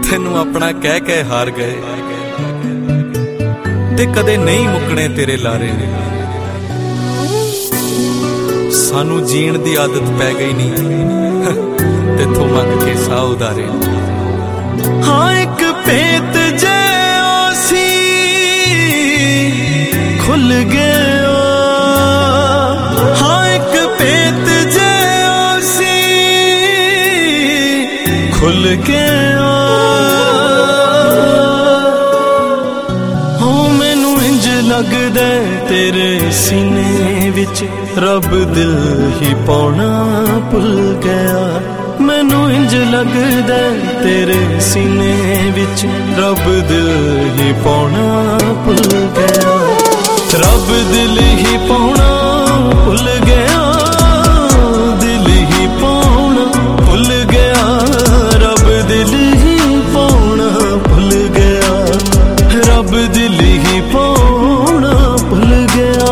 ਤੈਨੂੰ ਆਪਣਾ ਕਹਿ ਕੇ ਹਾਰ ਗਏ ਤੇ ਕਦੇ ਨਹੀਂ ਮੁੱਕਣੇ ਤੇਰੇ ਲਾਰੇ। ਸਾਨੂੰ ਜੀਣ ਦੀ ਆਦਤ ਪੈ ਗਈ ਨਹੀਂ ਤੇਥੋਂ ਮੰਗ ਕੇ ਸਾਹ ਉਦਾਰੇ। ਹਾਂ ਇੱਕ ਭੇਤ ਜਿਹਾ ਸੀ ਖੁੱਲ ਗਿਆ, ਹਾਂ ਇੱਕ ਭੇਤ ਜਿਹਾ ਸੀ ਖੁੱਲ ਗਿਆ। ਹੋ ਮੈਨੂੰ ਇੰਜ ਲੱਗਦਾ ਤੇਰੇ ਸੀਨੇ ਵਿੱਚ ਰੱਬ ਦਿਲ ਹੀ ਪਾਉਣਾ ਭੁੱਲ ਗਿਆ। ਮੈਨੂੰ ਇੰਜ ਲੱਗਦਾ ਤੇਰੇ ਸੀਨੇ ਵਿੱਚ ਰੱਬ ਦਿਲ ਹੀ ਪਾਉਣਾ ਭੁੱਲ ਗਿਆ। ਰੱਬ ਦਿਲ ਹੀ ਪਾਉਣਾ ਭੁੱਲ ਗਿਆ, ਦਿਲ ਹੀ ਪਾਉਣਾ ਭੁੱਲ ਗਿਆ। ਰੱਬ ਦਿਲ ਹੀ ਪਾਉਣਾ ਭੁੱਲ ਗਿਆ, ਰੱਬ ਦਿਲ ਹੀ ਪਾਉਣਾ ਭੁੱਲ ਗਿਆ।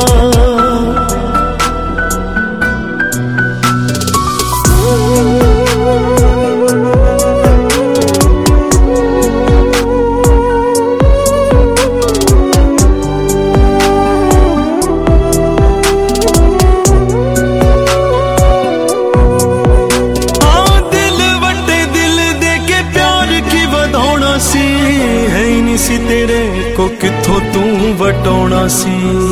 ਤੇਰੇ ਕੋ ਕਿੱਥੋਂ ਤੂੰ ਵਟਾਉਣਾ ਸੀ।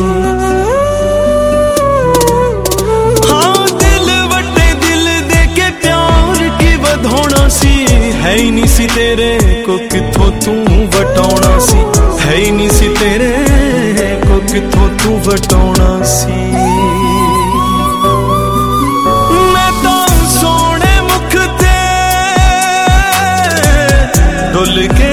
ਹਾਂ ਦਿਲ ਵੱਡੇ ਦਿਲ ਦੇ ਕੇ ਪਿਆਰ ਕੀ ਵਧਾਉਣਾ ਸੀ। ਹੈ ਹੀ ਨਹੀਂ ਸੀ ਤੇਰੇ ਕੋ ਕਿੱਥੋਂ ਤੂੰ ਵਟਾਉਣਾ ਸੀ। ਹੈ ਹੀ ਨਹੀਂ ਸੀ ਤੇਰੇ ਕੋ ਕਿੱਥੋਂ ਤੂੰ ਵਟਾਉਣਾ ਸੀ। ਮੈਂ ਤਾਂ ਸੋਹਣੇ ਮੁਖ ਤੇ ਡੁੱਲ ਕੇ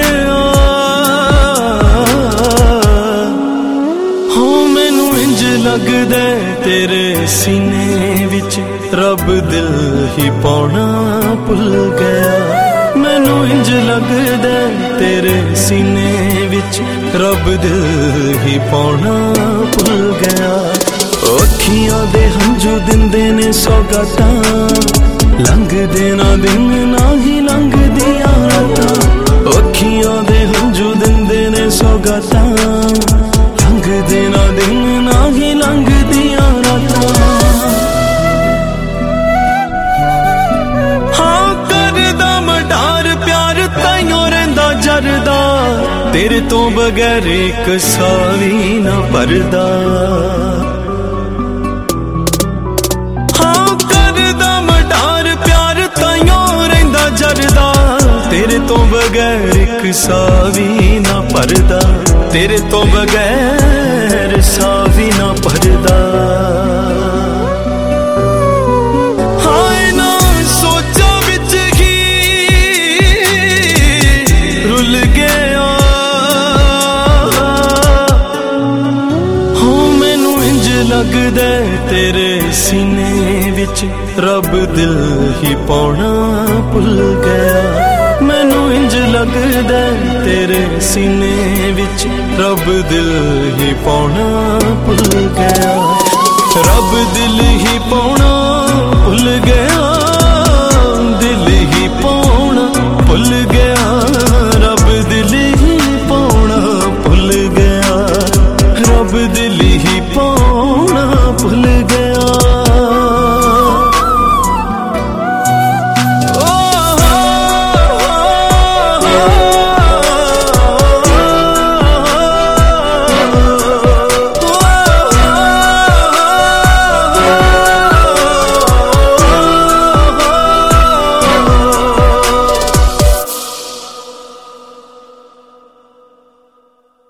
ਲੱਗਦਾ ਤੇਰੇ ਸੀਨੇ ਵਿੱਚ ਰੱਬ ਦਿਲ ਹੀ ਪਾਉਣਾ ਭੁੱਲ ਗਿਆ। ਮੈਨੂੰ ਇੰਜ ਲੱਗਦਾ ਤੇਰੇ ਸੀਨੇ ਵਿੱਚ ਰੱਬ ਦਿਲ ਹੀ ਪਾਉਣਾ ਭੁੱਲ ਗਿਆ। ਅੱਖੀਆਂ ਦੇ ਹੰਝੂ ਦਿੰਦੇ ਨੇ ਸੌਗਾਤਾਂ, ਲੰਘਦੇ ਨਾ ਦਿਨ ਨਾ ਹੀ ਲੰਘਦੀਆਂ ਰਾਤਾਂ। ਅੱਖੀਆਂ ਦੇ ਹੰਝੂ ਦਿੰਦੇ ਨੇ ਸੌਗਾਤਾਂ, ਲੰਘਦੇ ਨਾ ਦਿਨ ਨਾ ਹੀ ਲੰਘਦੀਆਂ ਰਾਤਾਂ। ਹਾਂ ਕਰਦਾ ਮਡਾਰ ਪਿਆਰ ਤਾਈਓ ਰਹਿੰਦਾ ਜਰਦਾ, ਤੇਰੇ ਤੋਂ ਬਗੈਰ ਇੱਕ ਸਾਹ ਵੀ ਨਾ ਭਰਦਾ। ਹਾਂ ਕਰਦਾ ਮਡਾਰ ਪਿਆਰ ਤਾਈਓ ਰਹਿੰਦਾ ਜਰਦਾ, ਤੇਰੇ ਤੋਂ ਬਗੈਰ ਇੱਕ ਸਾਹ ਵੀ ਨਾ ਭਰਦਾ। ਤੇਰੇ ਤੋਂ ਬਗੈਰ ਸਾਹ ਵੀ ਨਾ ਭਰਦਾ। ਹਾਏ ਨਾ ਸੋਚਾਂ ਵਿੱਚ ਹੀ ਰੁੱਲ ਗਿਆ। ਹੋ ਮੈਨੂੰ ਇੰਜ ਲੱਗਦਾ ਤੇਰੇ ਸੀਨੇ ਵਿੱਚ ਰੱਬ ਦਿਲ ਹੀ ਪਾਉਣਾ ਭੁੱਲ ਗਿਆ। ਮੈਨੂੰ ਇੰਜ ਲੱਗਦਾ ਤੇਰੇ ਸੀਨੇ ਵਿੱਚ ਰੱਬ ਦਿਲ ਹੀ ਪਾਉਣਾ ਭੁੱਲ ਗਿਆ। ਰੱਬ ਦਿਲ ਹੀ ਪਾਉਣਾ ਭੁੱਲ ਗਿਆ, ਦਿਲ ਹੀ ਪਾਉਣਾ ਭੁੱਲ ਗਿਆ। ਰੱਬ ਦਿਲ ਹੀ ਪਾਉਣਾ ਭੁੱਲ ਗਿਆ, ਰੱਬ ਦਿਲ ਹੀ ਪਾਉਣਾ